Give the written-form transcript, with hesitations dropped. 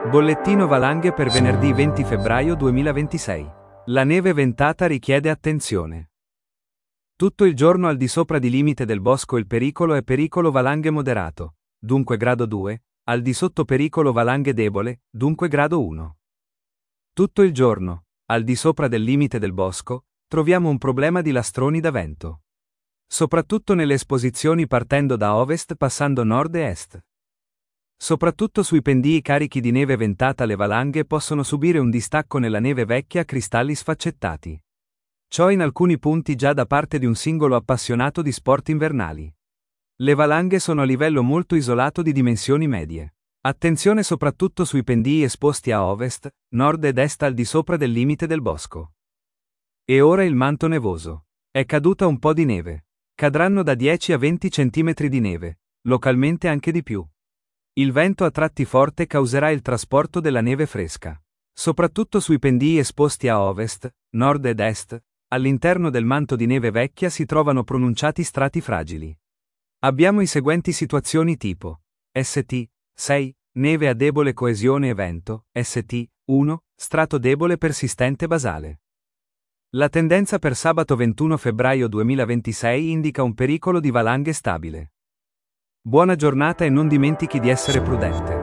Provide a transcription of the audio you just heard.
Bollettino valanghe per venerdì 20 febbraio 2026. La neve ventata richiede attenzione. Tutto il giorno al di sopra di limite del bosco il pericolo è pericolo valanghe moderato, dunque grado 2, al di sotto pericolo valanghe debole, dunque grado 1. Tutto il giorno, al di sopra del limite del bosco, troviamo un problema di lastroni da vento. Soprattutto nelle esposizioni partendo da ovest passando nord e est. Soprattutto sui pendii carichi di neve ventata le valanghe possono subire un distacco nella neve vecchia a cristalli sfaccettati. Ciò in alcuni punti già da parte di un singolo appassionato di sport invernali. Le valanghe sono a livello molto isolato di dimensioni medie. Attenzione soprattutto sui pendii esposti a ovest, nord ed est al di sopra del limite del bosco. E ora il manto nevoso. È caduta un po' di neve. Cadranno da 10 a 20 cm di neve, localmente anche di più. Il vento a tratti forte causerà il trasporto della neve fresca. Soprattutto sui pendii esposti a ovest, nord ed est, all'interno del manto di neve vecchia si trovano pronunciati strati fragili. Abbiamo i seguenti situazioni tipo: St. 6, neve a debole coesione e vento, St. 1, strato debole persistente basale. La tendenza per sabato 21 febbraio 2026 indica un pericolo di valanghe stabile. Buona giornata e non dimentichi di essere prudente.